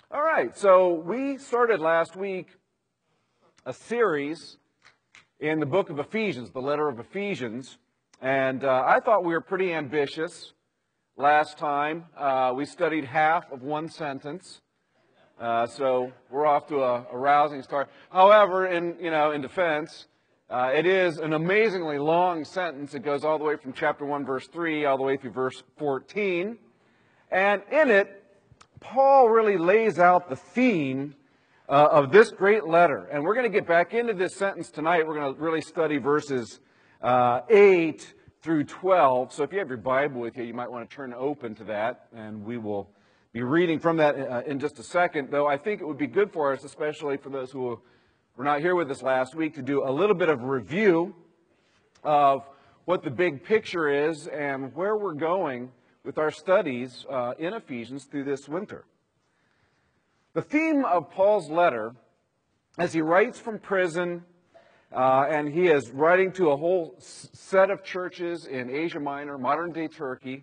All right, so we started last week a series in the book of Ephesians, the letter of Ephesians, and I thought we were pretty ambitious last time. We studied half of one sentence, so we're off to a rousing start. However, in defense, it is an amazingly long sentence. It goes all the way from chapter 1, verse 3, all the way through verse 14, and in it, Paul really lays out the theme of this great letter. And we're going to get back into this sentence tonight. We're going to really study verses 8 through 12. So if you have your Bible with you, you might want to turn open to that. And we will be reading from that in just a second. Though I think it would be good for us, especially for those who were not here with us last week, to do a little bit of review of what the big picture is and where we're going with our studies in Ephesians through this winter. The theme of Paul's letter, as he writes from prison, and he is writing to a whole set of churches in Asia Minor, modern-day Turkey,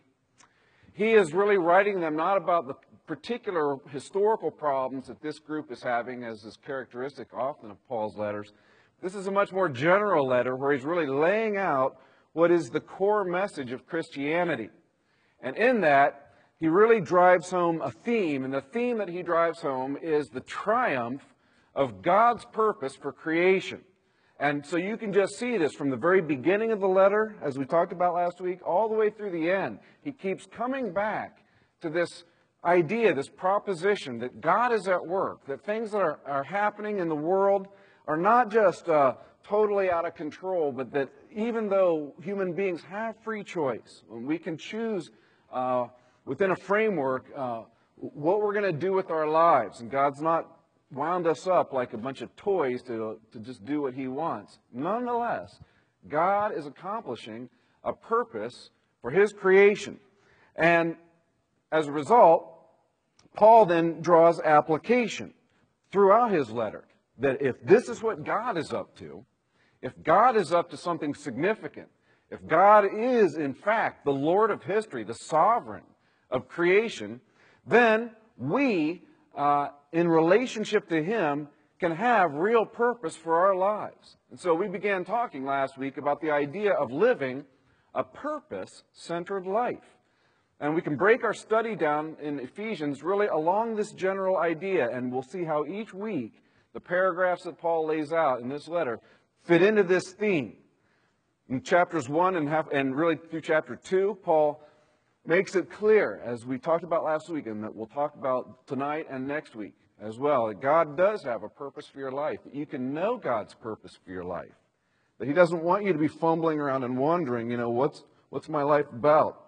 he is really writing them not about the particular historical problems that this group is having, as is characteristic often of Paul's letters. This is a much more general letter where he's really laying out what is the core message of Christianity. And in that, he really drives home a theme, and the theme that he drives home is the triumph of God's purpose for creation. And so you can just see this from the very beginning of the letter, as we talked about last week, all the way through the end. He keeps coming back to this idea, this proposition that God is at work, that things that are happening in the world are not just totally out of control, but that even though human beings have free choice, when we can choose within a framework what we're going to do with our lives. And God's not wound us up like a bunch of toys to just do what He wants. Nonetheless, God is accomplishing a purpose for His creation. And as a result, Paul then draws application throughout his letter that if this is what God is up to, if God is up to something significant, if God is, in fact, the Lord of history, the sovereign of creation, then we, in relationship to Him, can have real purpose for our lives. And so we began talking last week about the idea of living a purpose-centered life. And we can break our study down in Ephesians really along this general idea, and we'll see how each week the paragraphs that Paul lays out in this letter fit into this theme. In chapters 1 and really through chapter 2, Paul makes it clear, as we talked about last week, and that we'll talk about tonight and next week as well, that God does have a purpose for your life, that you can know God's purpose for your life, that He doesn't want you to be fumbling around and wondering, what's my life about?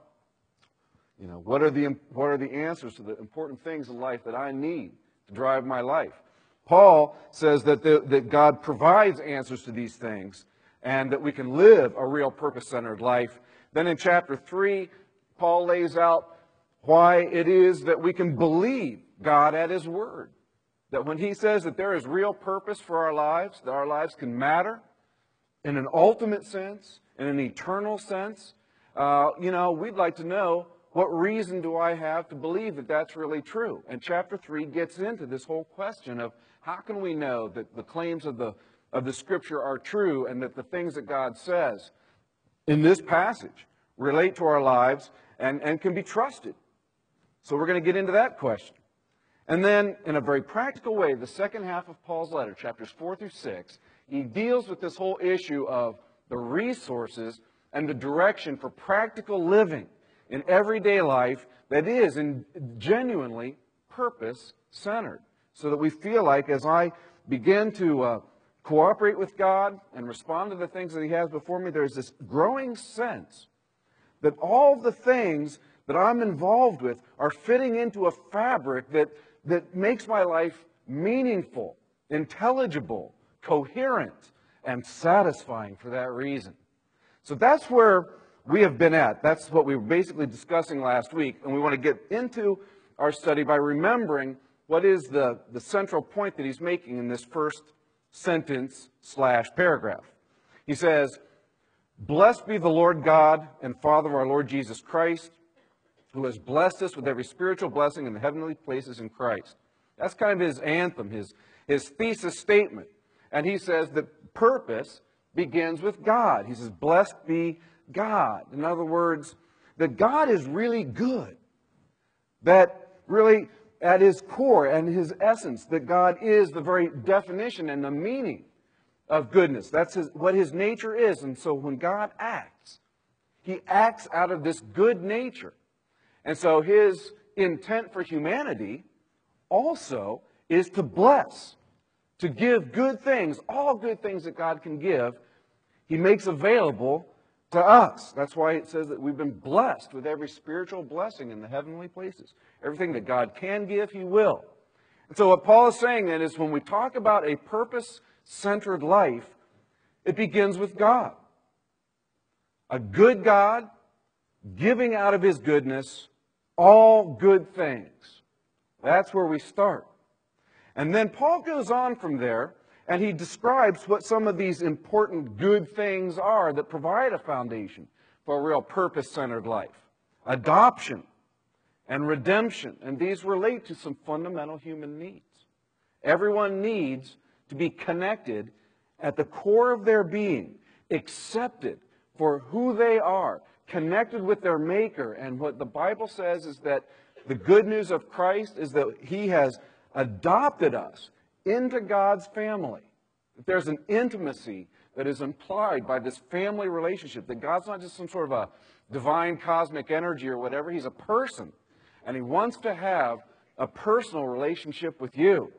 What are the answers to the important things in life that I need to drive my life? Paul says that God provides answers to these things, and that we can live a real purpose-centered life. Then in chapter 3, Paul lays out why it is that we can believe God at His Word. That when He says that there is real purpose for our lives, that our lives can matter in an ultimate sense, in an eternal sense, we'd like to know, what reason do I have to believe that that's really true? And chapter 3 gets into this whole question of how can we know that the claims of the Scripture are true, and that the things that God says in this passage relate to our lives and can be trusted. So we're going to get into that question. And then, in a very practical way, the second half of Paul's letter, chapters 4 through 6, he deals with this whole issue of the resources and the direction for practical living in everyday life that is genuinely purpose-centered. So that we feel like, as I begin to cooperate with God and respond to the things that He has before me, there's this growing sense that all the things that I'm involved with are fitting into a fabric that makes my life meaningful, intelligible, coherent, and satisfying for that reason. So that's where we have been at. That's what we were basically discussing last week, and we want to get into our study by remembering what is the central point that he's making in this first sentence/paragraph. He says, "Blessed be the Lord God and Father of our Lord Jesus Christ, who has blessed us with every spiritual blessing in the heavenly places in Christ, That's kind of his anthem, his thesis statement. And he says that purpose begins with God. He says, blessed be God. In other words, that God is really good. That really, at his core and his essence, that God is the very definition and the meaning of goodness. That's what his nature is. And so when God acts, he acts out of this good nature. And so his intent for humanity also is to bless, to give good things, all good things that God can give, he makes available to us. That's why it says that we've been blessed with every spiritual blessing in the heavenly places. Everything that God can give, he will. And so what Paul is saying then is when we talk about a purpose-centered life, it begins with God. A good God giving out of his goodness all good things. That's where we start. And then Paul goes on from there, and he describes what some of these important good things are that provide a foundation for a real purpose-centered life. Adoption and redemption. And these relate to some fundamental human needs. Everyone needs to be connected at the core of their being, accepted for who they are, connected with their Maker. And what the Bible says is that the good news of Christ is that he has adopted us into God's family. There's an intimacy that is implied by this family relationship, that God's not just some sort of a divine cosmic energy or whatever. He's a person, and he wants to have a personal relationship with you.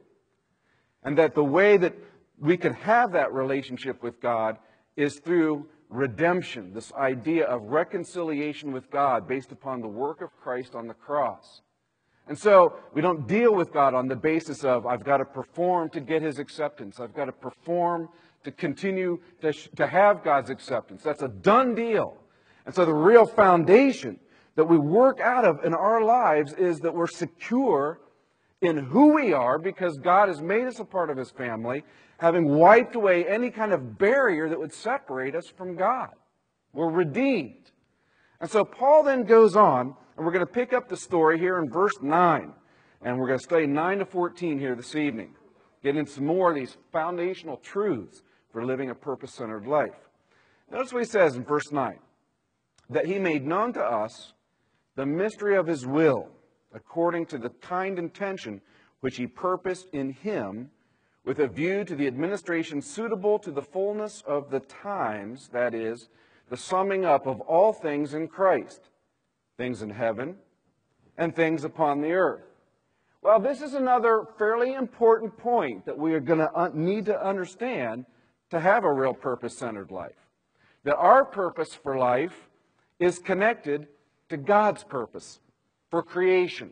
And that the way that we can have that relationship with God is through redemption, this idea of reconciliation with God based upon the work of Christ on the cross. And so we don't deal with God on the basis of, I've got to perform to get his acceptance. I've got to perform to continue to have God's acceptance. That's a done deal. And so the real foundation that we work out of in our lives is that we're secure in who we are because God has made us a part of his family, having wiped away any kind of barrier that would separate us from God. We're redeemed. And so Paul then goes on, and we're going to pick up the story here in verse 9. And we're going to study 9 to 14 here this evening. Get into some more of these foundational truths for living a purpose-centered life. Notice what he says in verse 9. That he made known to us the mystery of his will, according to the kind intention which he purposed in him, with a view to the administration suitable to the fullness of the times, that is, the summing up of all things in Christ, things in heaven and things upon the earth. Well, this is another fairly important point that we are going to need to understand to have a real purpose-centered life. That our purpose for life is connected to God's purpose for creation.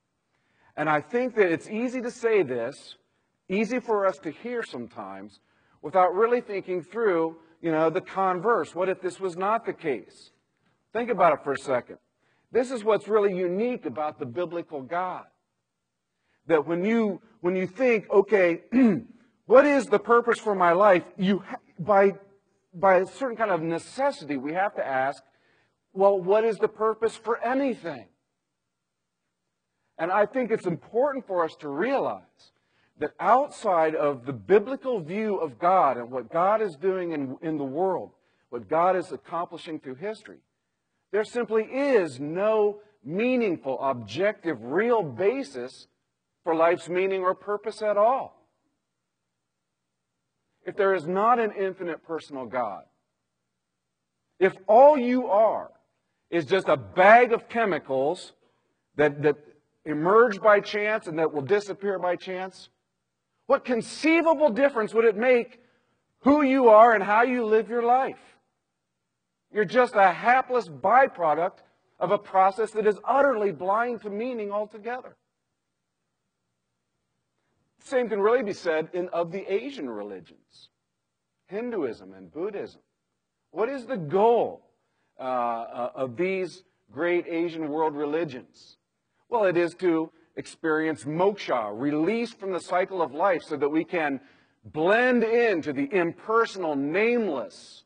And I think that it's easy to say this, easy for us to hear sometimes, without really thinking through, the converse. What if this was not the case? Think about it for a second. This is what's really unique about the biblical God. That when you think, okay, what is the purpose for my life? By a certain kind of necessity, we have to ask, well, what is the purpose for anything? And I think it's important for us to realize that outside of the biblical view of God and what God is doing in the world, what God is accomplishing through history, there simply is no meaningful, objective, real basis for life's meaning or purpose at all. If there is not an infinite personal God, if all you are is just a bag of chemicals that emerge by chance and that will disappear by chance, what conceivable difference would it make who you are and how you live your life? You're just a hapless byproduct of a process that is utterly blind to meaning altogether. The same can really be said of the Asian religions, Hinduism and Buddhism. What is the goal of these great Asian world religions? Well, it is to experience moksha, release from the cycle of life so that we can blend into the impersonal, nameless,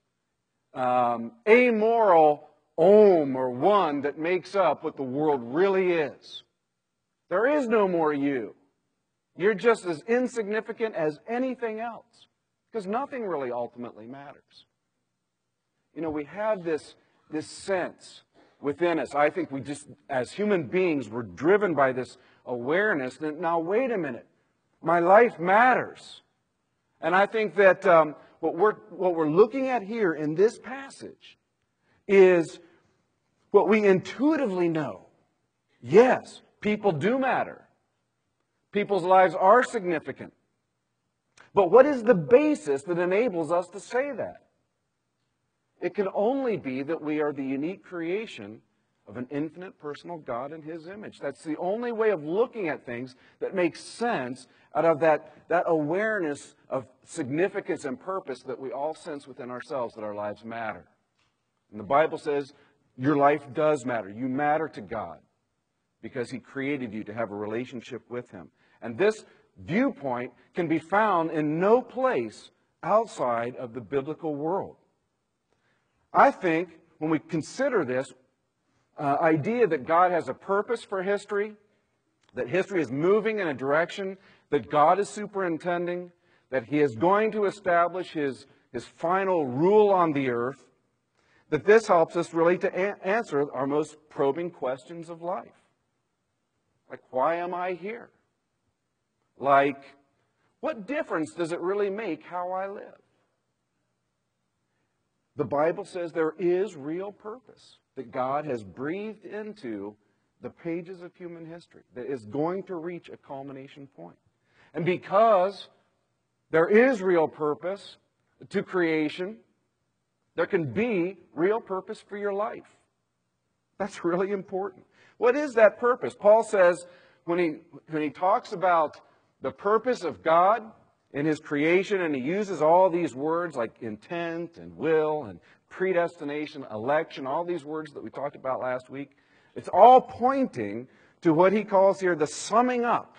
amoral Om or one that makes up what the world really is. There is no more you. You're just as insignificant as anything else, because nothing really ultimately matters. You know, we have this sense within us. I think we just, as human beings, we're driven by this awareness that, now wait a minute, my life matters. And I think that what we're looking at here in this passage is what we intuitively know. Yes, people do matter. People's lives are significant. But what is the basis that enables us to say that? It can only be that we are the unique creation of an infinite personal God in His image. That's the only way of looking at things that makes sense out of that awareness of significance and purpose that we all sense within ourselves, that our lives matter. And the Bible says your life does matter. You matter to God because He created you to have a relationship with Him. And this viewpoint can be found in no place outside of the biblical world. I think when we consider this idea that God has a purpose for history, that history is moving in a direction that God is superintending, that He is going to establish His final rule on the earth, that this helps us really to answer our most probing questions of life. Like, why am I here? Like, what difference does it really make how I live? The Bible says there is real purpose that God has breathed into the pages of human history that is going to reach a culmination point. And because there is real purpose to creation, there can be real purpose for your life. That's really important. What is that purpose? Paul says when he talks about the purpose of God in His creation, and he uses all these words like intent and will and predestination, election, all these words that we talked about last week, it's all pointing to what he calls here the summing up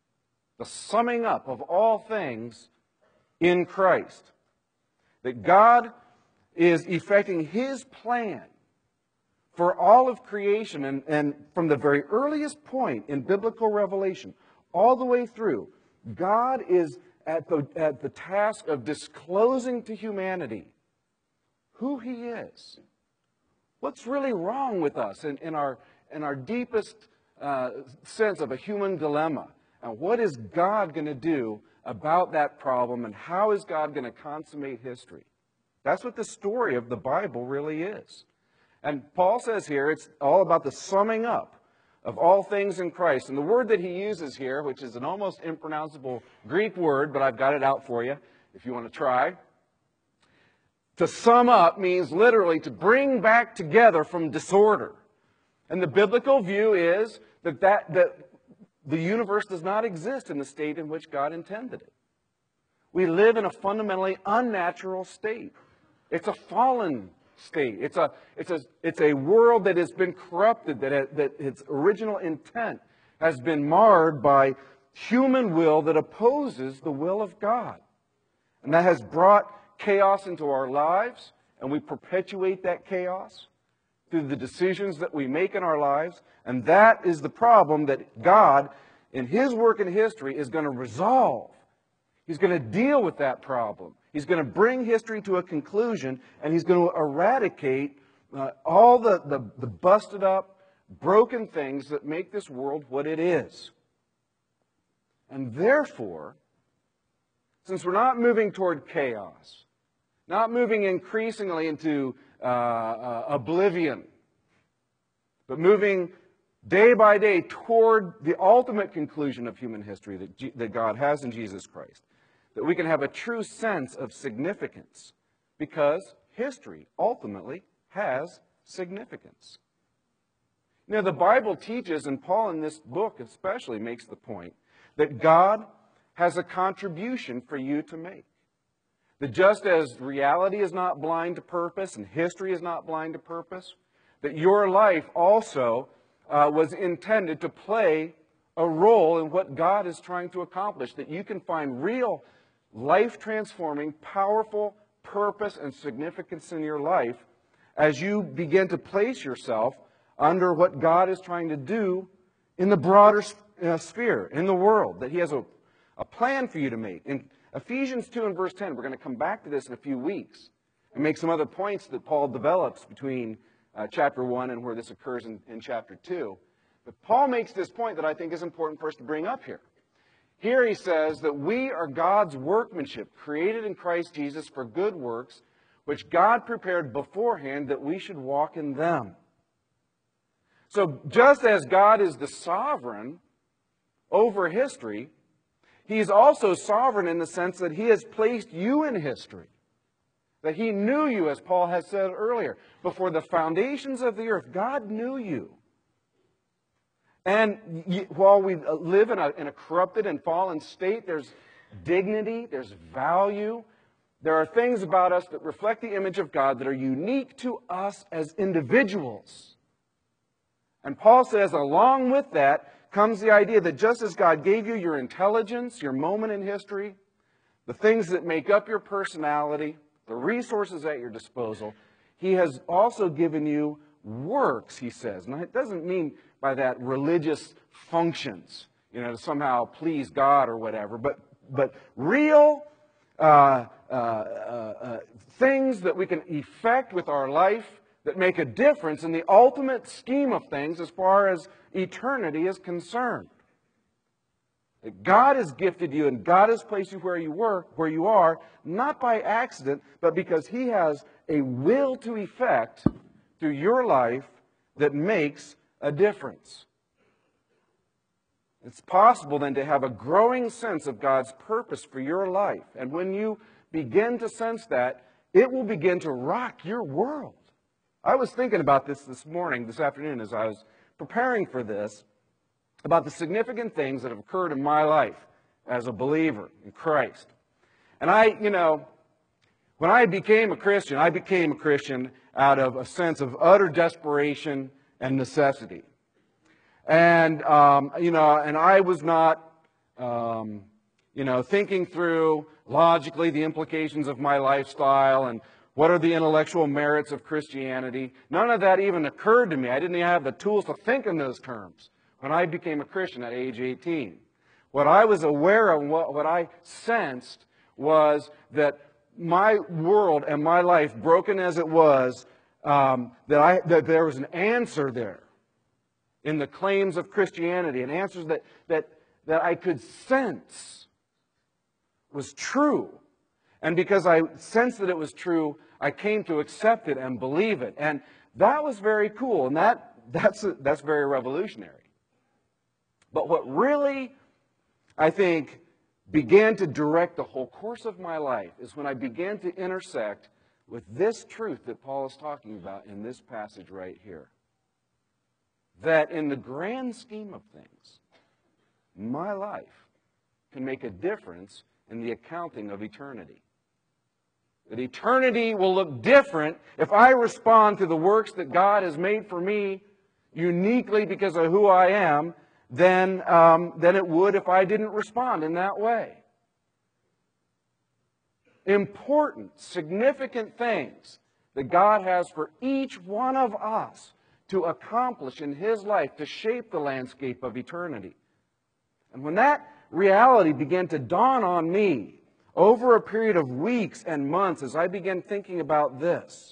of all things in Christ. That God is effecting His plan for all of creation, and from the very earliest point in biblical revelation all the way through, God is at the task of disclosing to humanity who He is. What's really wrong with us in our deepest sense of a human dilemma? And what is God going to do about that problem, and how is God going to consummate history? That's what the story of the Bible really is. And Paul says here it's all about the summing up of all things in Christ. And the word that he uses here, which is an almost impronounceable Greek word, but I've got it out for you if you want to try. To sum up means literally to bring back together from disorder. And the biblical view is that the universe does not exist in the state in which God intended it. We live in a fundamentally unnatural state. It's a fallen state. It's a world that has been corrupted, that its original intent has been marred by human will that opposes the will of God. And that has brought chaos into our lives, and we perpetuate that chaos through the decisions that we make in our lives. And that is the problem that God, in His work in history, is going to resolve. He's going to deal with that problem. He's going to bring history to a conclusion, and He's going to eradicate all the busted up, broken things that make this world what it is. And therefore, since we're not moving toward chaos, not moving increasingly into oblivion, but moving day by day toward the ultimate conclusion of human history that God has in Jesus Christ, that we can have a true sense of significance, because history ultimately has significance. You know, the Bible teaches, and Paul in this book especially makes the point, that God has a contribution for you to make. That just as reality is not blind to purpose and history is not blind to purpose, that your life also was intended to play a role in what God is trying to accomplish. That you can find real life-transforming, powerful purpose and significance in your life as you begin to place yourself under what God is trying to do in the broader sphere, in the world. That He has a plan for you to make. In Ephesians 2 and verse 10, we're going to come back to this in a few weeks and make some other points that Paul develops between chapter 1 and where this occurs in chapter 2. But Paul makes this point that I think is important for us to bring up here. Here he says that we are God's workmanship, created in Christ Jesus for good works, which God prepared beforehand that we should walk in them. So just as God is the sovereign over history, He's also sovereign in the sense that He has placed you in history. That He knew you, as Paul has said earlier. Before the foundations of the earth, God knew you. And while we live in a corrupted and fallen state, there's dignity, there's value. There are things about us that reflect the image of God that are unique to us as individuals. And Paul says, along with that comes the idea that just as God gave you your intelligence, your moment in history, the things that make up your personality, the resources at your disposal, He has also given you works, he says. Now, it doesn't mean by that religious functions, to somehow please God or whatever, but real things that we can effect with our life that make a difference in the ultimate scheme of things as far as eternity is concerned. That God has gifted you and God has placed you where you are, not by accident, but because He has a will to effect through your life that makes a difference. It's possible then to have a growing sense of God's purpose for your life. And when you begin to sense that, it will begin to rock your world. I was thinking about this afternoon, as I was preparing for this, about the significant things that have occurred in my life as a believer in Christ. And when I became a Christian out of a sense of utter desperation and necessity. And, and I was not, thinking through logically the implications of my lifestyle and what are the intellectual merits of Christianity. None of that even occurred to me. I didn't even have the tools to think in those terms when I became a Christian at age 18. What I was aware of, what I sensed, was that my world and my life, broken as it was, that there was an answer there in the claims of Christianity, an answer that I could sense was true. And because I sensed that it was true, I came to accept it and believe it. And that was very cool, and that's very revolutionary. But what really, I think, began to direct the whole course of my life is when I began to intersect with this truth that Paul is talking about in this passage right here. That in the grand scheme of things, my life can make a difference in the accounting of eternity. That eternity will look different if I respond to the works that God has made for me uniquely because of who I am than it would if I didn't respond in that way. Important, significant things that God has for each one of us to accomplish in His life to shape the landscape of eternity. And when that reality began to dawn on me over a period of weeks and months as I began thinking about this,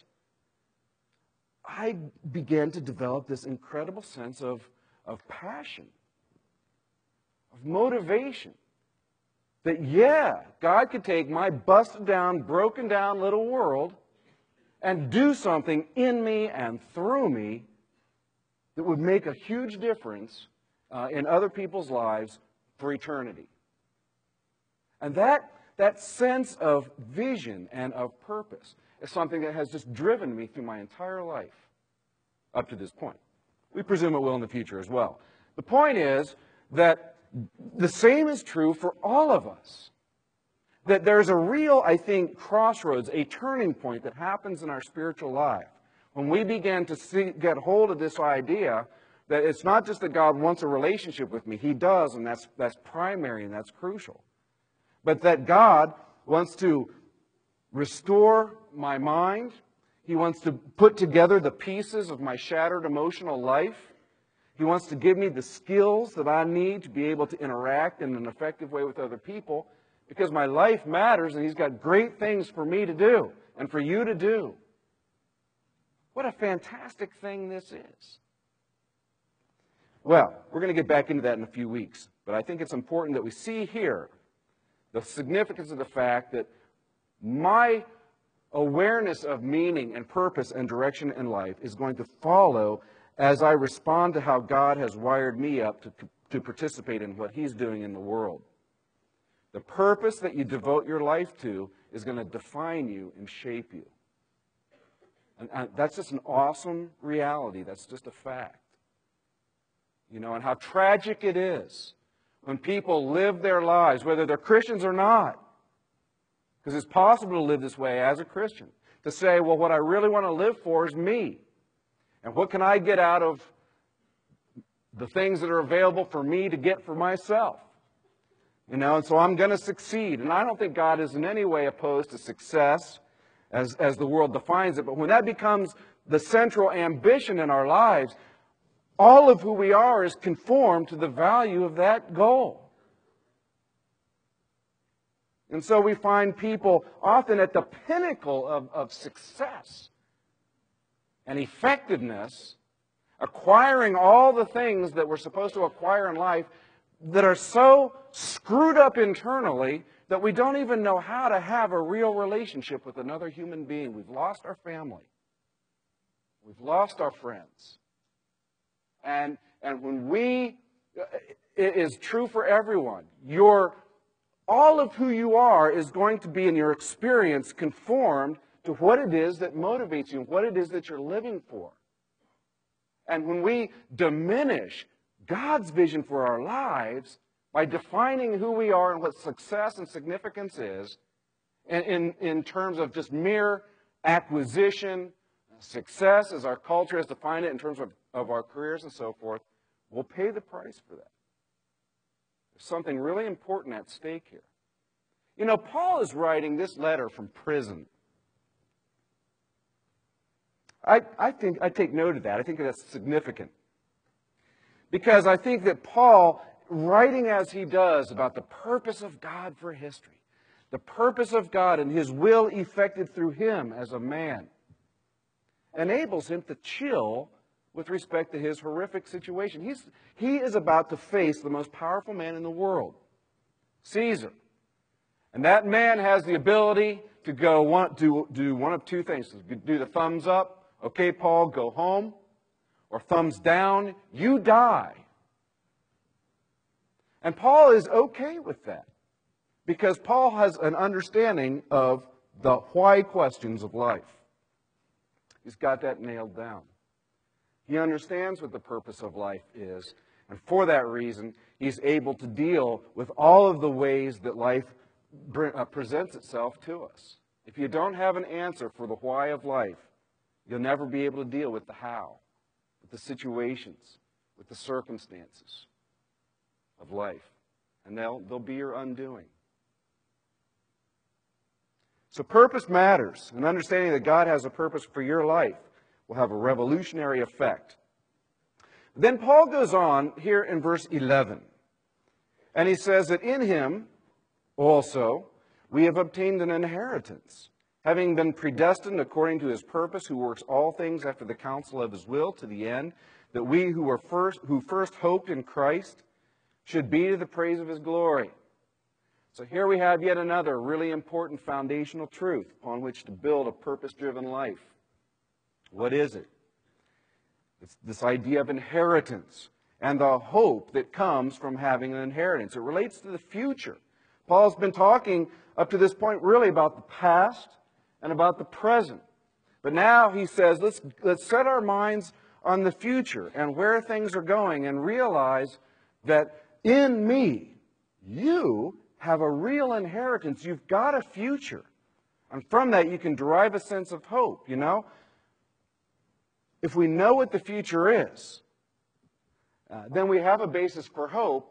I began to develop this incredible sense of passion, of motivation. That, God could take my busted down, broken down little world and do something in me and through me that would make a huge difference in other people's lives for eternity. And that sense of vision and of purpose is something that has just driven me through my entire life up to this point. We presume it will in the future as well. The point is that the same is true for all of us. That there's a real, I think, crossroads, a turning point that happens in our spiritual life when we begin to get hold of this idea that it's not just that God wants a relationship with me. He does, and that's primary and that's crucial. But that God wants to restore my mind. He wants to put together the pieces of my shattered emotional life. He wants to give me the skills that I need to be able to interact in an effective way with other people, because my life matters and He's got great things for me to do and for you to do. What a fantastic thing this is. Well, we're going to get back into that in a few weeks, but I think it's important that we see here the significance of the fact that my awareness of meaning and purpose and direction in life is going to follow as I respond to how God has wired me up to participate in what He's doing in the world. The purpose that you devote your life to is going to define you and shape you. And that's just an awesome reality. That's just a fact. You know, and how tragic it is when people live their lives, whether they're Christians or not. Because it's possible to live this way as a Christian. To say, well, what I really want to live for is me. And what can I get out of the things that are available for me to get for myself? You know, and so I'm going to succeed. And I don't think God is in any way opposed to success as the world defines it. But when that becomes the central ambition in our lives, all of who we are is conformed to the value of that goal. And so we find people often at the pinnacle of success and effectiveness, acquiring all the things that we're supposed to acquire in life that are so screwed up internally that we don't even know how to have a real relationship with another human being. We've lost our family. We've lost our friends. And when it is true for everyone. All of who you are is going to be in your experience conformed to what it is that motivates you, what it is that you're living for. And when we diminish God's vision for our lives by defining who we are and what success and significance is, in terms of just mere acquisition, success as our culture has defined it in terms of our careers and so forth, we'll pay the price for that. There's something really important at stake here. You know, Paul is writing this letter from prison. I take note of that. I think that's significant. Because I think that Paul, writing as he does about the purpose of God for history, the purpose of God and His will effected through him as a man, enables him to chill with respect to his horrific situation. He is about to face the most powerful man in the world, Caesar. And that man has the ability to do one of two things. Do the thumbs up, okay, Paul, go home. Or thumbs down, you die. And Paul is okay with that. Because Paul has an understanding of the why questions of life. He's got that nailed down. He understands what the purpose of life is. And for that reason, he's able to deal with all of the ways that life presents itself to us. If you don't have an answer for the why of life, you'll never be able to deal with the how, with the situations, with the circumstances of life. And they'll be your undoing. So purpose matters. And understanding that God has a purpose for your life will have a revolutionary effect. Then Paul goes on here in verse 11. And he says that in Him also we have obtained an inheritance, having been predestined according to His purpose, who works all things after the counsel of His will, to the end that we who first hoped in Christ should be to the praise of His glory. So here we have yet another really important foundational truth upon which to build a purpose-driven life. What is it? It's this idea of inheritance and the hope that comes from having an inheritance. It relates to the future. Paul's been talking up to this point really about the past and about the present. But now he says, let's set our minds on the future and where things are going and realize that in me, you have a real inheritance. You've got a future. And from that, you can derive a sense of hope, you know. If we know what the future is, then we have a basis for hope.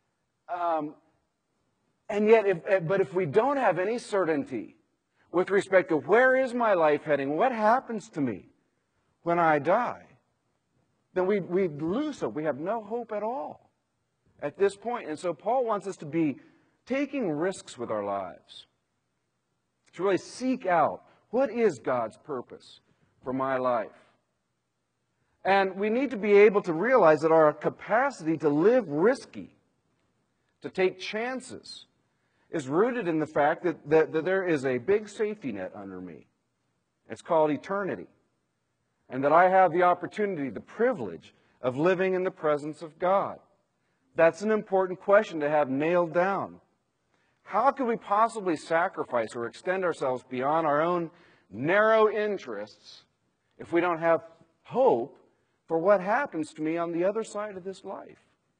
And yet, but if we don't have any certainty with respect to where is my life heading, what happens to me when I die, then we lose hope. We have no hope at all at this point. And so Paul wants us to be taking risks with our lives, to really seek out what is God's purpose for my life. And we need to be able to realize that our capacity to live risky, to take chances, is rooted in the fact that there is a big safety net under me. It's called eternity. And that I have the opportunity, the privilege of living in the presence of God. That's an important question to have nailed down. How can we possibly sacrifice or extend ourselves beyond our own narrow interests if we don't have hope for what happens to me on the other side of this life?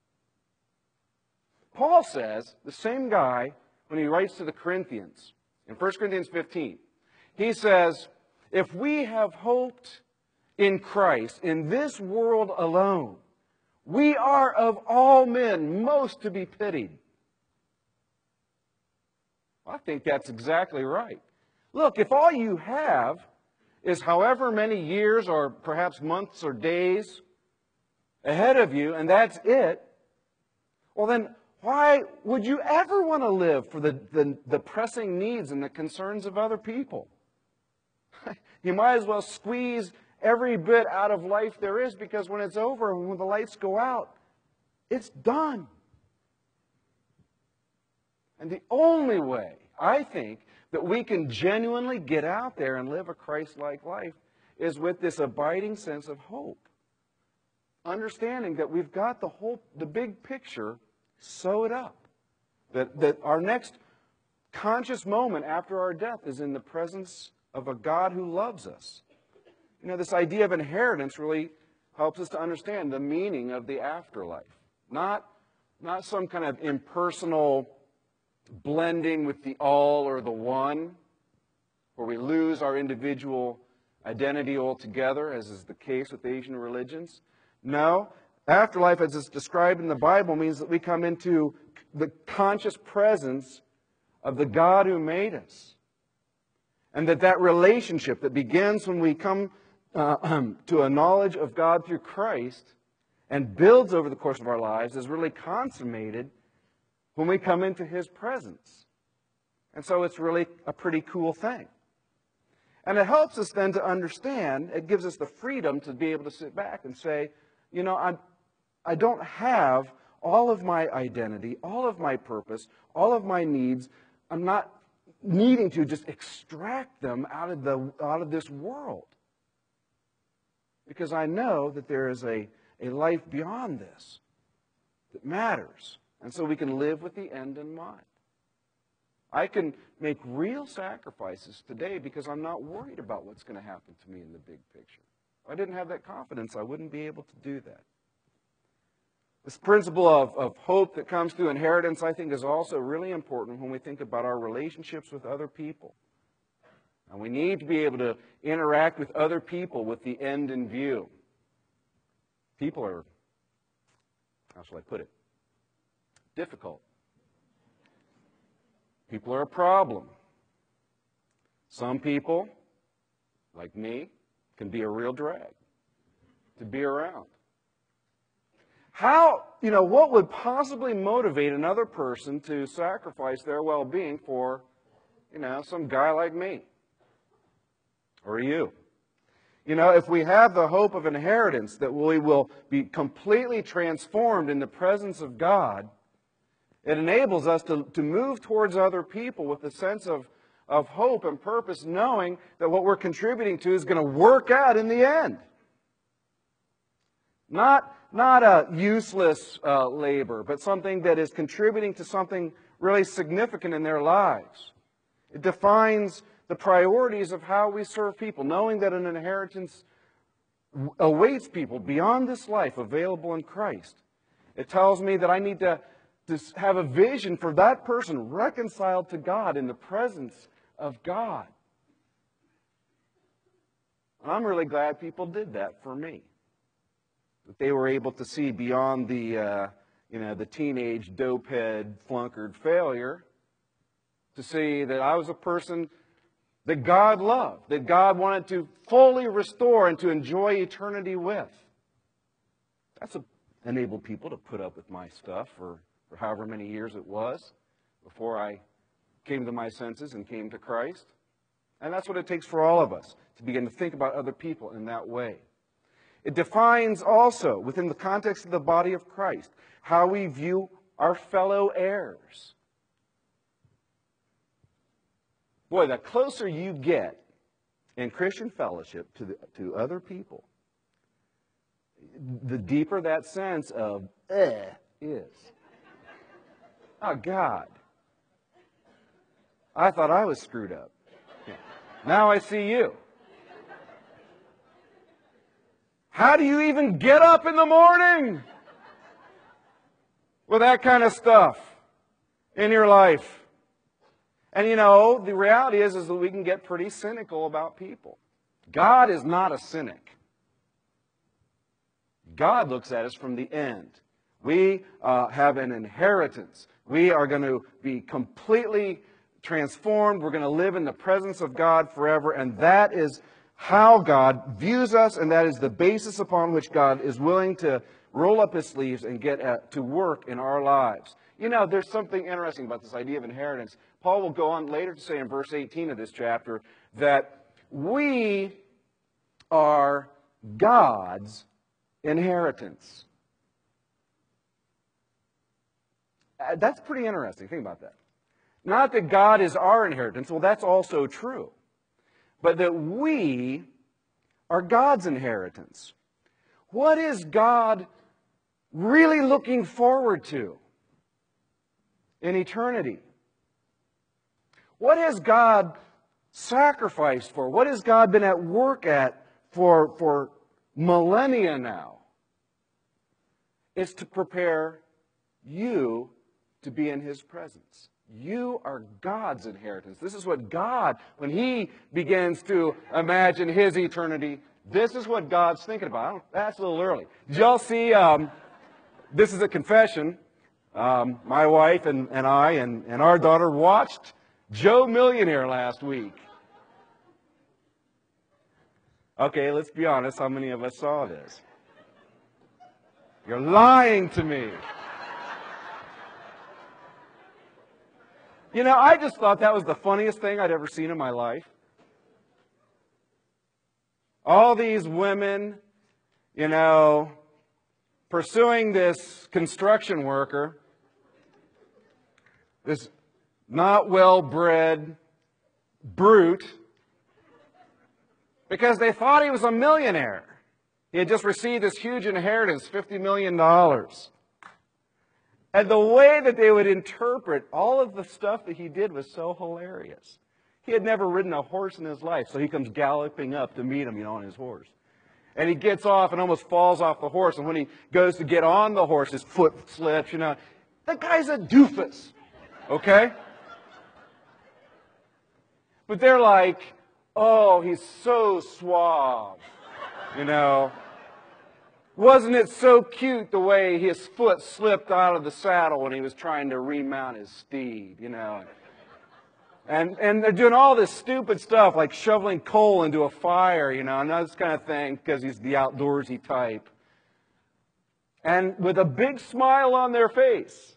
Paul says, the same guy, when he writes to the Corinthians, in 1 Corinthians 15, he says, if we have hoped in Christ, in this world alone, we are of all men most to be pitied. I think that's exactly right. Look, if all you have is however many years or perhaps months or days ahead of you, and that's it, well then, why would you ever want to live for the pressing needs and the concerns of other people? You might as well squeeze every bit out of life there is, because when it's over and when the lights go out, it's done. And the only way, I think, that we can genuinely get out there and live a Christ-like life is with this abiding sense of hope. Understanding that we've got the big picture sewed up. That our next conscious moment after our death is in the presence of a God who loves us. You know, this idea of inheritance really helps us to understand the meaning of the afterlife. Not some kind of impersonal blending with the all or the one, where we lose our individual identity altogether, as is the case with Asian religions. No, afterlife, as it's described in the Bible, means that we come into the conscious presence of the God who made us. And that relationship that begins when we come to a knowledge of God through Christ and builds over the course of our lives is really consummated when we come into His presence. And so it's really a pretty cool thing. And it helps us then to understand, it gives us the freedom to be able to sit back and say, you know, I don't have all of my identity, all of my purpose, all of my needs. I'm not needing to just extract them out of this world. Because I know that there is a life beyond this that matters. And so we can live with the end in mind. I can make real sacrifices today because I'm not worried about what's going to happen to me in the big picture. If I didn't have that confidence, I wouldn't be able to do that. This principle of hope that comes through inheritance, I think, is also really important when we think about our relationships with other people. And we need to be able to interact with other people with the end in view. People are, how shall I put it, difficult. People are a problem. Some people, like me, can be a real drag to be around. What would possibly motivate another person to sacrifice their well-being for, some guy like me? Or you? If we have the hope of inheritance, that we will be completely transformed in the presence of God, it enables us to move towards other people with a sense of hope and purpose, knowing that what we're contributing to is going to work out in the end. Not a useless labor, but something that is contributing to something really significant in their lives. It defines the priorities of how we serve people, knowing that an inheritance awaits people beyond this life available in Christ. It tells me that I need to have a vision for that person reconciled to God in the presence of God. And I'm really glad people did that for me. That they were able to see beyond the teenage dopehead flunkered failure, to see that I was a person that God loved, that God wanted to fully restore and to enjoy eternity with. That's enabled people to put up with my stuff for however many years it was before I came to my senses and came to Christ. And that's what it takes for all of us, to begin to think about other people in that way. It defines also, within the context of the body of Christ, how we view our fellow heirs. Boy, the closer you get in Christian fellowship to other people, the deeper that sense of is. Oh, God. I thought I was screwed up. Yeah. Now I see you. How do you even get up in the morning with that kind of stuff in your life? And you know, the reality is that we can get pretty cynical about people. God is not a cynic. God looks at us from the end. We have an inheritance. We are going to be completely transformed. We're going to live in the presence of God forever. And that is how God views us, and that is the basis upon which God is willing to roll up His sleeves and get to work in our lives. You know, there's something interesting about this idea of inheritance. Paul will go on later to say in verse 18 of this chapter that we are God's inheritance. That's pretty interesting. Think about that. Not that God is our inheritance. Well, that's also true. But that we are God's inheritance. What is God really looking forward to in eternity? What has God sacrificed for? What has God been at work at for millennia now? It's to prepare you to be in His presence. You are God's inheritance. This is what God, when He begins to imagine His eternity, this is what God's thinking about. That's a little early. Did y'all see, this is a confession. My wife and I and our daughter watched Joe Millionaire last week. Okay, let's be honest. How many of us saw this? You're lying to me. You know, I just thought that was the funniest thing I'd ever seen in my life. All these women, you know, pursuing this construction worker, this not well-bred brute, because they thought he was a millionaire. He had just received this huge inheritance, $50 million. And the way that they would interpret all of the stuff that he did was so hilarious. He had never ridden a horse in his life, so he comes galloping up to meet him, you know, on his horse. And he gets off and almost falls off the horse. And when he goes to get on the horse, his foot slips, you know. The guy's a doofus, okay? But they're like, oh, he's so suave, you know. Wasn't it so cute the way his foot slipped out of the saddle when he was trying to remount his steed, you know? And they're doing all this stupid stuff like shoveling coal into a fire, you know, and this kind of thing because he's the outdoorsy type. And with a big smile on their face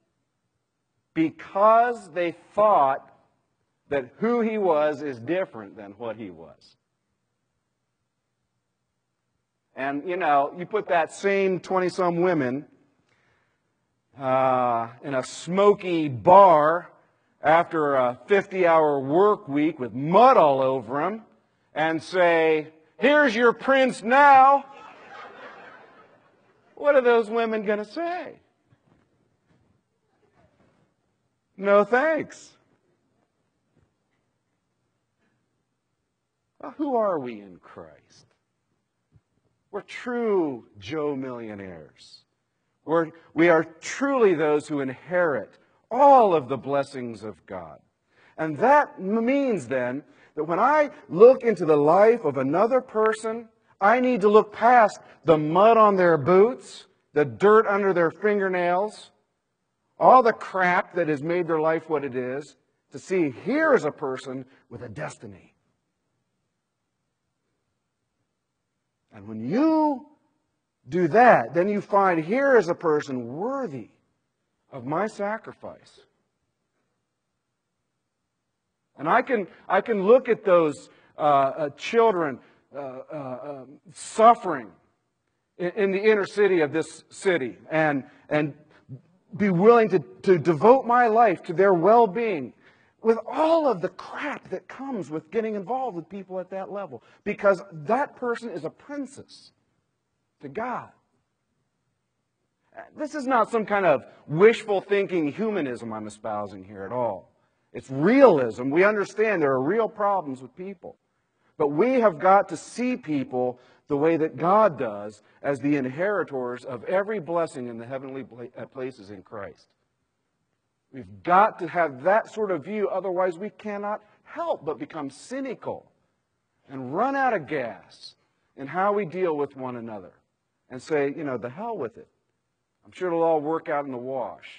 because they thought that who he was is different than what he was. And, you know, you put that same 20-some women in a smoky bar after a 50-hour work week with mud all over them and say, here's your prince now. What are those women going to say? No thanks. Well, who are we in Christ? We're true Joe millionaires. We are truly those who inherit all of the blessings of God. And that means then that when I look into the life of another person, I need to look past the mud on their boots, the dirt under their fingernails, all the crap that has made their life what it is, to see here is a person with a destiny. And when you do that, then you find here is a person worthy of my sacrifice. And I can look at those children suffering in the inner city of this city and be willing to devote my life to their well-being with all of the crap that comes with getting involved with people at that level. Because that person is a princess to God. This is not some kind of wishful thinking humanism I'm espousing here at all. It's realism. We understand there are real problems with people. But we have got to see people the way that God does as the inheritors of every blessing in the heavenly places in Christ. We've got to have that sort of view, otherwise we cannot help but become cynical and run out of gas in how we deal with one another and say, you know, the hell with it. I'm sure it'll all work out in the wash.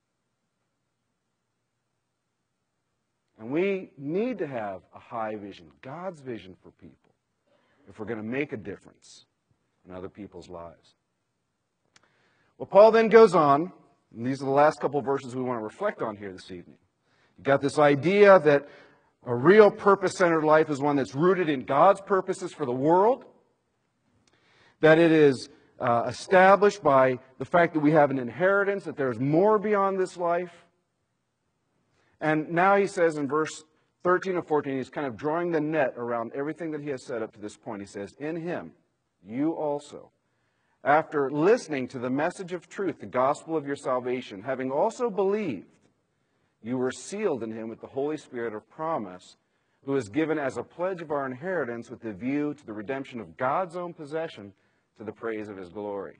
And we need to have a high vision, God's vision for people, if we're going to make a difference in other people's lives. Well, Paul then goes on, and these are the last couple of verses we want to reflect on here this evening. You've got this idea that a real purpose-centered life is one that's rooted in God's purposes for the world, that it is established by the fact that we have an inheritance, that there's more beyond this life. And now he says in verse 13 and 14, he's kind of drawing the net around everything that he has said up to this point. He says, in him, you also, after listening to the message of truth, the gospel of your salvation, having also believed, you were sealed in him with the Holy Spirit of promise, who is given as a pledge of our inheritance with the view to the redemption of God's own possession to the praise of his glory.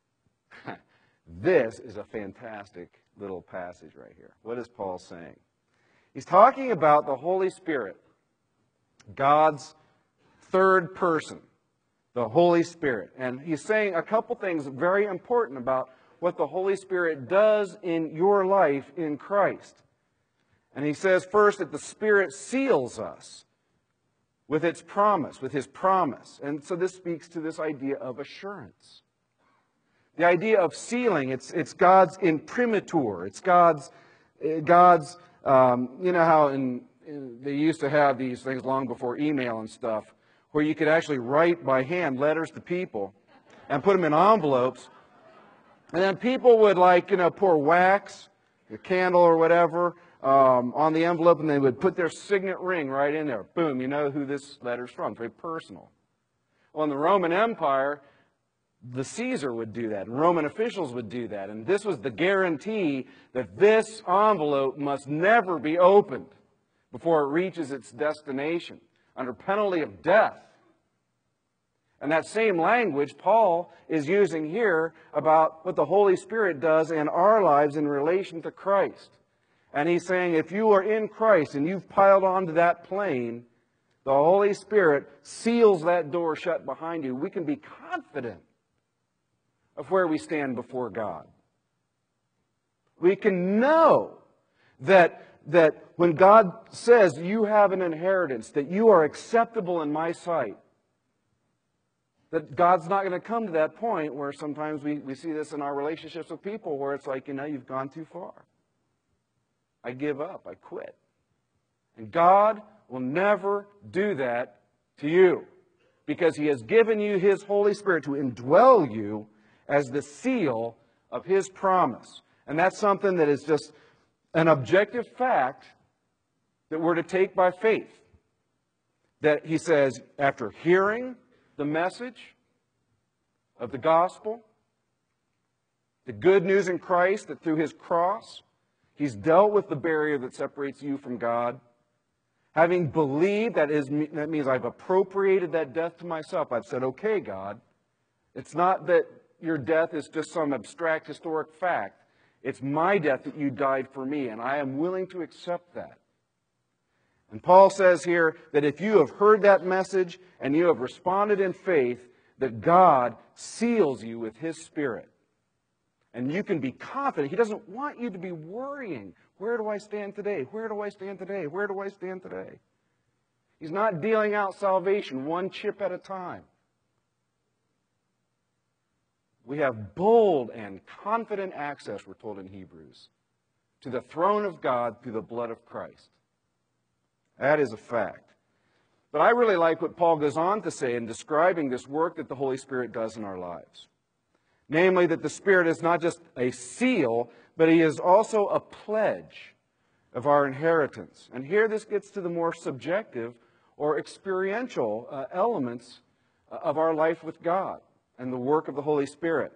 This is a fantastic little passage right here. What is Paul saying? He's talking about the Holy Spirit, God's third person, the Holy Spirit. And he's saying a couple things very important about what the Holy Spirit does in your life in Christ. And he says first that the Spirit seals us with its promise, with his promise. And so this speaks to this idea of assurance. The idea of sealing, it's God's imprimatur. It's God's you know how they used to have these things long before email and stuff, where you could actually write by hand letters to people and put them in envelopes. And then people would pour wax, a candle or whatever, on the envelope, and they would put their signet ring right in there. Boom, you know who this letter's from. It's very personal. Well, in the Roman Empire, the Caesar would do that, and Roman officials would do that. And this was the guarantee that this envelope must never be opened before it reaches its destination, under penalty of death. And that same language Paul is using here about what the Holy Spirit does in our lives in relation to Christ. And he's saying if you are in Christ and you've piled onto that plane, the Holy Spirit seals that door shut behind you. We can be confident of where we stand before God. We can know that when God says you have an inheritance, that you are acceptable in my sight, that God's not going to come to that point where sometimes we see this in our relationships with people where it's like, you've gone too far. I give up. I quit. And God will never do that to you because he has given you his Holy Spirit to indwell you as the seal of his promise. And that's something that is just an objective fact that we're to take by faith. That he says, after hearing the message of the gospel, the good news in Christ, that through his cross, he's dealt with the barrier that separates you from God. Having believed, that means I've appropriated that death to myself. I've said, okay, God, it's not that your death is just some abstract historic fact. It's my death that you died for me, and I am willing to accept that. And Paul says here that if you have heard that message and you have responded in faith, that God seals you with his Spirit. And you can be confident. He doesn't want you to be worrying. Where do I stand today? Where do I stand today? Where do I stand today? He's not dealing out salvation one chip at a time. We have bold and confident access, we're told in Hebrews, to the throne of God through the blood of Christ. That is a fact. But I really like what Paul goes on to say in describing this work that the Holy Spirit does in our lives. Namely, that the Spirit is not just a seal, but He is also a pledge of our inheritance. And here this gets to the more subjective or experiential elements of our life with God and the work of the Holy Spirit.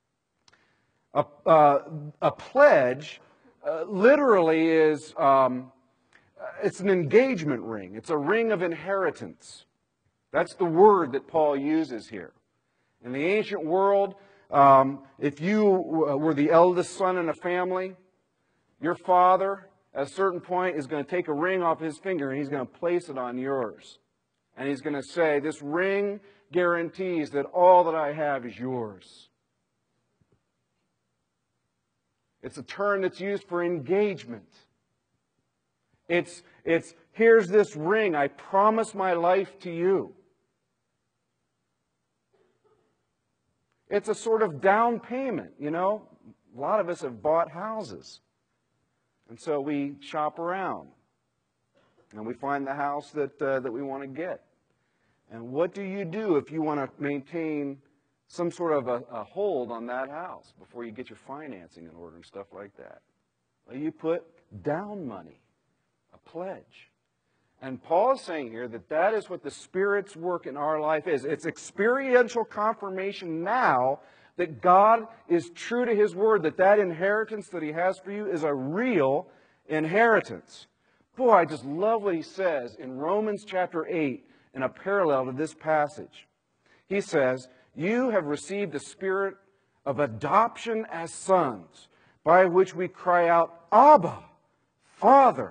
A pledge literally is, it's an engagement ring. It's a ring of inheritance. That's the word that Paul uses here. In the ancient world, if you were the eldest son in a family, your father, at a certain point, is going to take a ring off his finger and he's going to place it on yours. And he's going to say, this ring guarantees that all that I have is yours. It's a term that's used for engagement. It's here's this ring, I promise my life to you. It's a sort of down payment, you know. A lot of us have bought houses. And so we shop around. And we find the house that we want to get. And what do you do if you want to maintain some sort of a hold on that house before you get your financing in order and stuff like that? Well, you put down money, a pledge. And Paul is saying here that that is what the Spirit's work in our life is. It's experiential confirmation now that God is true to His Word, that that inheritance that He has for you is a real inheritance. Boy, I just love what he says in Romans chapter 8 in a parallel to this passage. He says, you have received the Spirit of adoption as sons, by which we cry out, Abba, Father.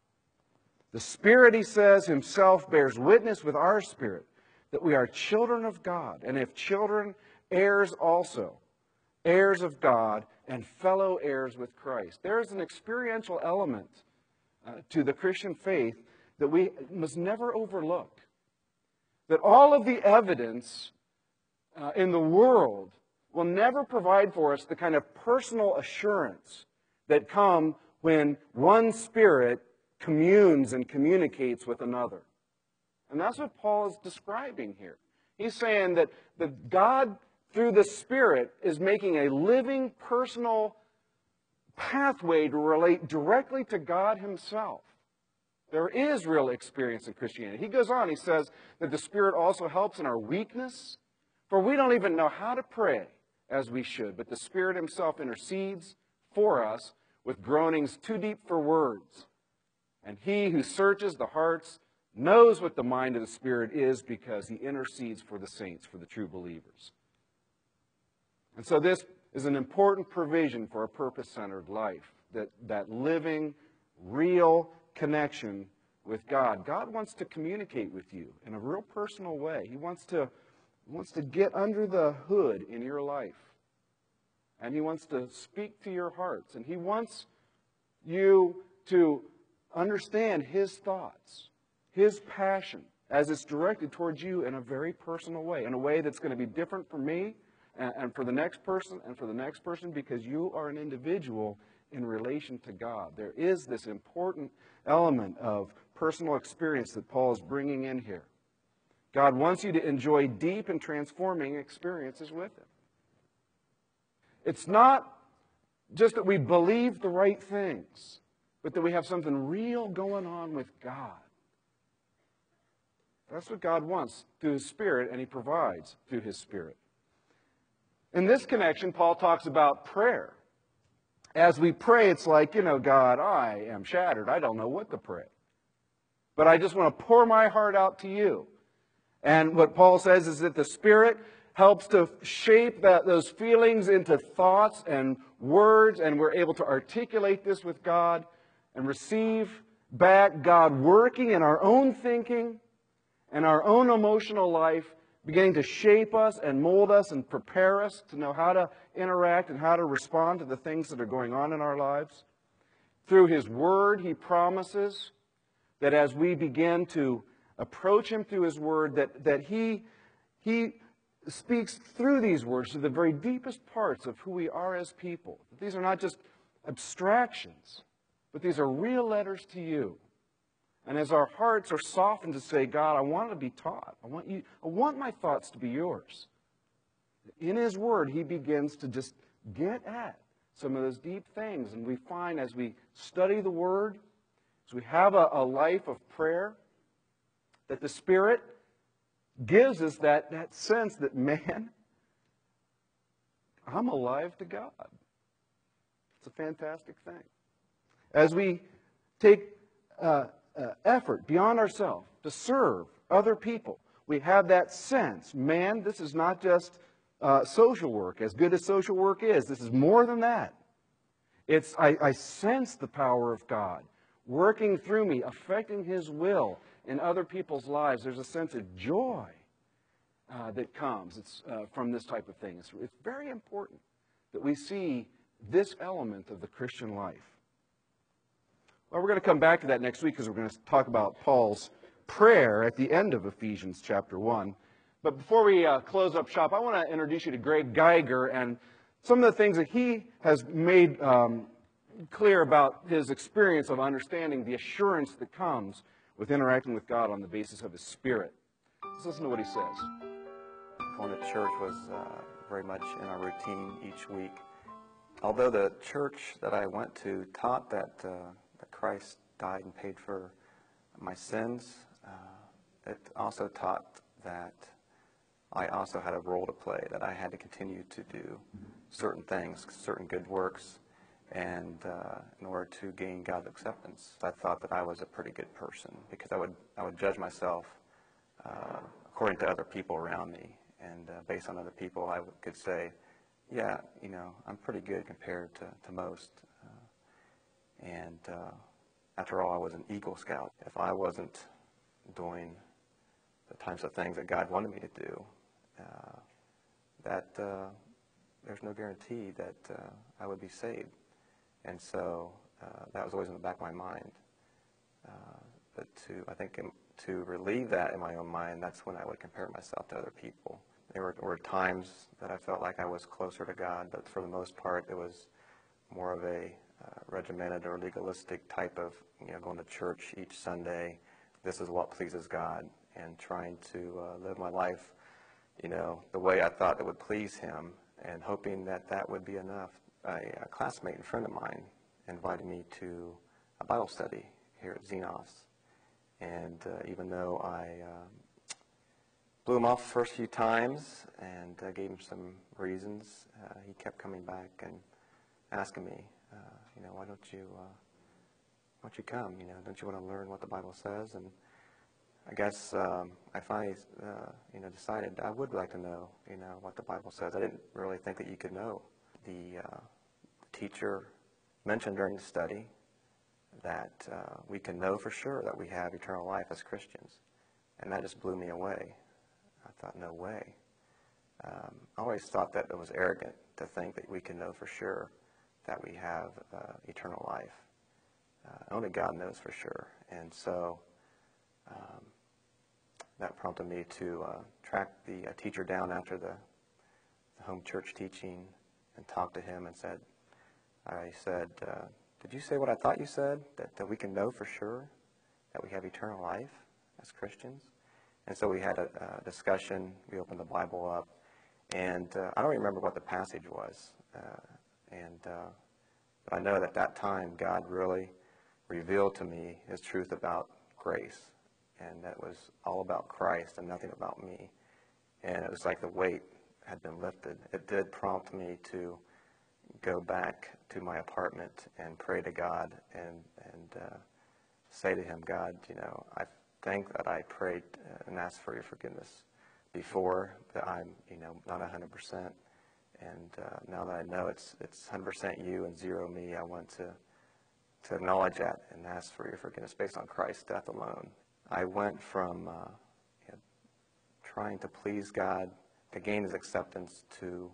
The Spirit, he says, Himself bears witness with our spirit that we are children of God, and if children, heirs also, heirs of God, and fellow heirs with Christ. There is an experiential element to the Christian faith that we must never overlook. That all of the evidence in the world will never provide for us the kind of personal assurance that come when one Spirit communes and communicates with another. And that's what Paul is describing here. He's saying that God, through the Spirit, is making a living, personal pathway to relate directly to God Himself. There is real experience in Christianity. He goes on, he says that the Spirit also helps in our weakness, for we don't even know how to pray as we should, but the Spirit Himself intercedes for us with groanings too deep for words. And He who searches the hearts knows what the mind of the Spirit is, because He intercedes for the saints, for the true believers. And so this is an important provision for a purpose-centered life, that living, real connection with God. God wants to communicate with you in a real personal way. He wants to get under the hood in your life. And He wants to speak to your hearts. And He wants you to understand His thoughts, His passion, as it's directed towards you in a very personal way, in a way that's going to be different for me and for the next person and for the next person, because you are an individual in relation to God. There is this important element of personal experience that Paul is bringing in here. God wants you to enjoy deep and transforming experiences with Him. It's not just that we believe the right things, but that we have something real going on with God. That's what God wants through His Spirit, and He provides through His Spirit. In this connection, Paul talks about prayer. As we pray, it's like, God, I am shattered. I don't know what to pray. But I just want to pour my heart out to you. And what Paul says is that the Spirit helps to shape those feelings into thoughts and words, and we're able to articulate this with God and receive back God working in our own thinking and our own emotional life, beginning to shape us and mold us and prepare us to know how to interact and how to respond to the things that are going on in our lives. Through His Word, He promises that as we begin to approach Him through His Word, that He speaks through these words to the very deepest parts of who we are as people. These are not just abstractions, but these are real letters to you. And as our hearts are softened to say, God, I want to be taught. I want my thoughts to be yours. In His Word, He begins to just get at some of those deep things. And we find as we study the Word, as we have a life of prayer, that the Spirit gives us that sense that, man, I'm alive to God. It's a fantastic thing. As we take effort beyond ourselves to serve other people, we have that sense, man, this is not just social work, as good as social work is. This is more than that. I sense the power of God working through me, affecting His will in other people's lives. There's a sense of joy that comes from this type of thing. It's very important that we see this element of the Christian life. Well, we're going to come back to that next week because we're going to talk about Paul's prayer at the end of Ephesians chapter 1. But before we close up shop, I want to introduce you to Greg Geiger and some of the things that he has made clear about his experience of understanding the assurance that comes with interacting with God on the basis of His Spirit. Let's listen to what he says. Going to church was very much in our routine each week. Although the church that I went to taught that Christ died and paid for my sins, it also taught that I also had a role to play, that I had to continue to do certain things, certain good works, and in order to gain God's acceptance. I thought that I was a pretty good person because I would judge myself according to other people around me, and based on other people, I could say, yeah, I'm pretty good compared to most. And after all, I was an Eagle Scout. If I wasn't doing the types of things that God wanted me to do, there's no guarantee that I would be saved. And so that was always in the back of my mind. But to relieve that in my own mind, that's when I would compare myself to other people. There were times that I felt like I was closer to God, but for the most part, it was more of a regimented or legalistic type of, going to church each Sunday. This is what pleases God, and trying to live my life, the way I thought it would please Him, and hoping that would be enough. A classmate and friend of mine invited me to a Bible study here at Xenos, and even though I blew him off the first few times and gave him some reasons, he kept coming back and asking me, why don't you come? Don't you want to learn what the Bible says? And I guess I finally, decided I would like to know, what the Bible says. I didn't really think that you could know. The teacher mentioned during the study that we can know for sure that we have eternal life as Christians, and that just blew me away. I thought, no way. I always thought that it was arrogant to think that we can know for sure that we have eternal life. Only God knows for sure. And so that prompted me to track the teacher down after the home church teaching and talk to him and I said, did you say what I thought you said, that we can know for sure that we have eternal life as Christians? And so we had a discussion. We opened the Bible up, and I don't remember what the passage was, but I know that that time God really revealed to me His truth about grace, and that was all about Christ and nothing about me. And it was like the weight had been lifted. It did prompt me to go back to my apartment and pray to God and say to Him, God, I think that I prayed and asked for your forgiveness before, that I'm, not 100%. And now that I know it's 100% you and 0 me, I want to acknowledge that and ask for your forgiveness based on Christ's death alone. I went from trying to please God to gain His acceptance to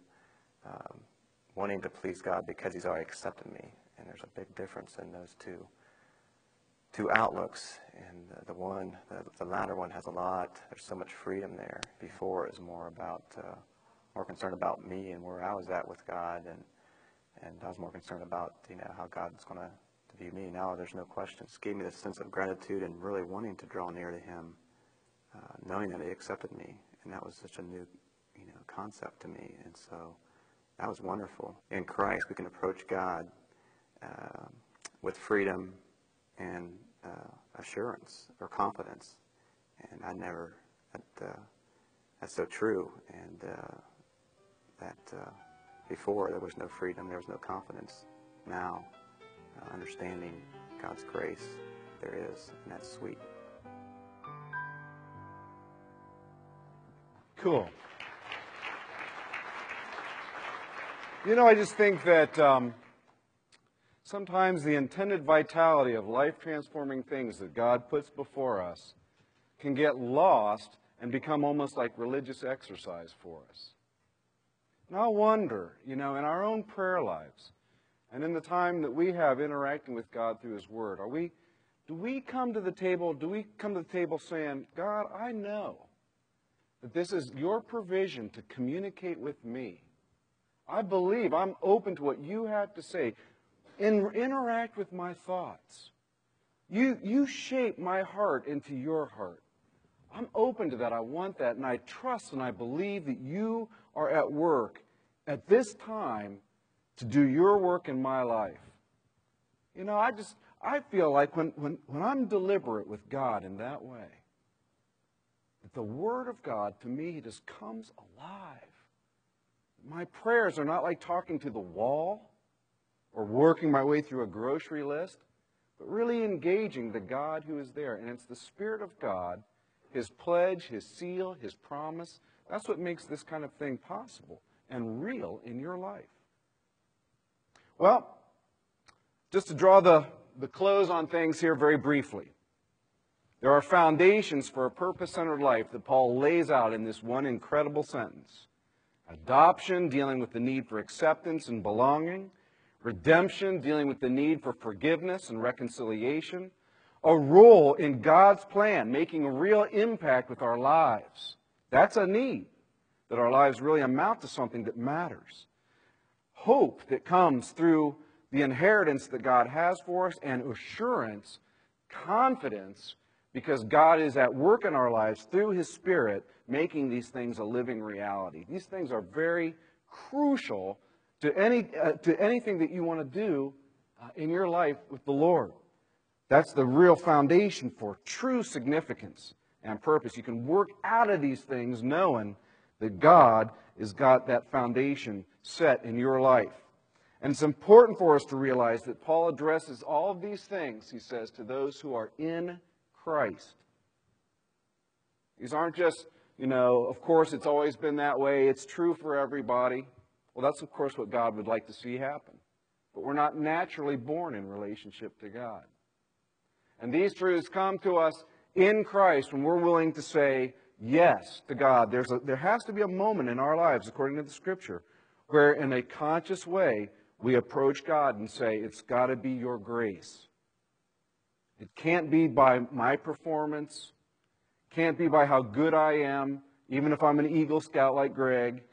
wanting to please God because He's already accepted me. And there's a big difference in those two. two outlooks, and the latter one has a lot. There's so much freedom there. Before it was more concerned about me and where I was at with God, and I was more concerned about how God's going to view me. Now there's no question. It gave me this sense of gratitude and really wanting to draw near to Him, knowing that He accepted me, and that was such a new concept to me, and so that was wonderful. In Christ, we can approach God with freedom and assurance or confidence, and that's so true. And before there was no freedom, there was no confidence. Now, understanding God's grace, there is, and that's sweet. Cool. I just think that sometimes the intended vitality of life-transforming things that God puts before us can get lost and become almost like religious exercise for us. And I wonder, in our own prayer lives and in the time that we have interacting with God through His Word, do we come to the table saying, God, I know that this is your provision to communicate with me. I believe, I'm open to what you have to say. Interact with my thoughts. You shape my heart into your heart. I'm open to that. I want that. And I trust and I believe that you are at work at this time to do your work in my life. I feel like when I'm deliberate with God in that way, that the Word of God to me just comes alive. My prayers are not like talking to the wall or working my way through a grocery list, but really engaging the God who is there. And it's the Spirit of God, His pledge, His seal, His promise. That's what makes this kind of thing possible and real in your life. Well, just to draw the close on things here very briefly. There are foundations for a purpose-centered life that Paul lays out in this one incredible sentence. Adoption, dealing with the need for acceptance and belonging. Redemption, dealing with the need for forgiveness and reconciliation. A role in God's plan, making a real impact with our lives. That's a need, that our lives really amount to something that matters. Hope that comes through the inheritance that God has for us, and assurance, confidence, because God is at work in our lives through His Spirit, making these things a living reality. These things are very crucial to anything that you want to do in your life with the Lord. That's the real foundation for true significance and purpose. You can work out of these things knowing that God has got that foundation set in your life. And it's important for us to realize that Paul addresses all of these things, he says, to those who are in Christ. These aren't just, of course it's always been that way, it's true for everybody. Well, that's of course what God would like to see happen. But we're not naturally born in relationship to God. And these truths come to us in Christ when we're willing to say yes to God. There has to be a moment in our lives, according to the Scripture, where in a conscious way we approach God and say, it's got to be your grace. It can't be by my performance. Can't be by how good I am, even if I'm an Eagle Scout like Greg.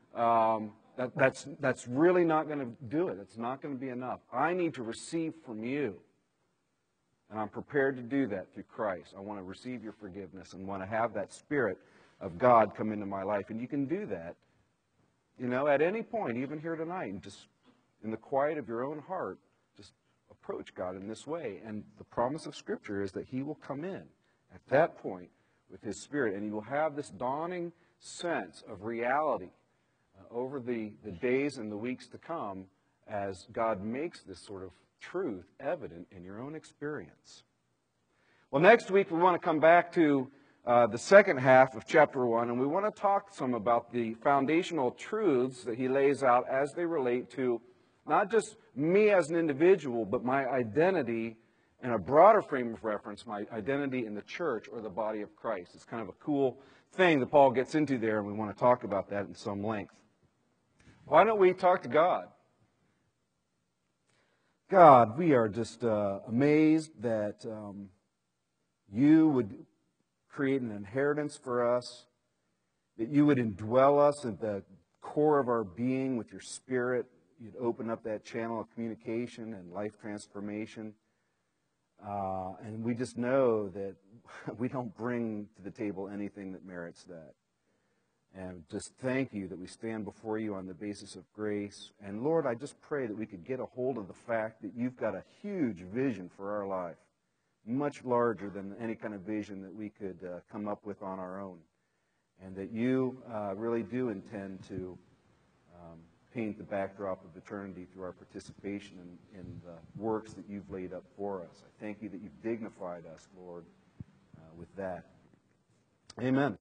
That's really not going to do it. It's not going to be enough. I need to receive from you. And I'm prepared to do that through Christ. I want to receive your forgiveness and want to have that Spirit of God come into my life. And you can do that, at any point, even here tonight, and just in the quiet of your own heart, just approach God in this way. And the promise of Scripture is that He will come in at that point with His Spirit, and you will have this dawning sense of reality over the days and the weeks to come as God makes this sort of truth evident in your own experience. Well, next week we want to come back to the second half of chapter 1, and we want to talk some about the foundational truths that he lays out as they relate to not just me as an individual, but my identity in a broader frame of reference, my identity in the church or the body of Christ. It's kind of a cool thing that Paul gets into there, and we want to talk about that in some length. Why don't we talk to God? God, we are just amazed that you would create an inheritance for us, that you would indwell us at the core of our being with your Spirit. You'd open up that channel of communication and life transformation. And we just know that we don't bring to the table anything that merits that. And just thank you that we stand before you on the basis of grace. And Lord, I just pray that we could get a hold of the fact that you've got a huge vision for our life, much larger than any kind of vision that we could come up with on our own. And that you really do intend to paint the backdrop of eternity through our participation in the works that you've laid up for us. I thank you that you've dignified us, Lord, with that. Amen.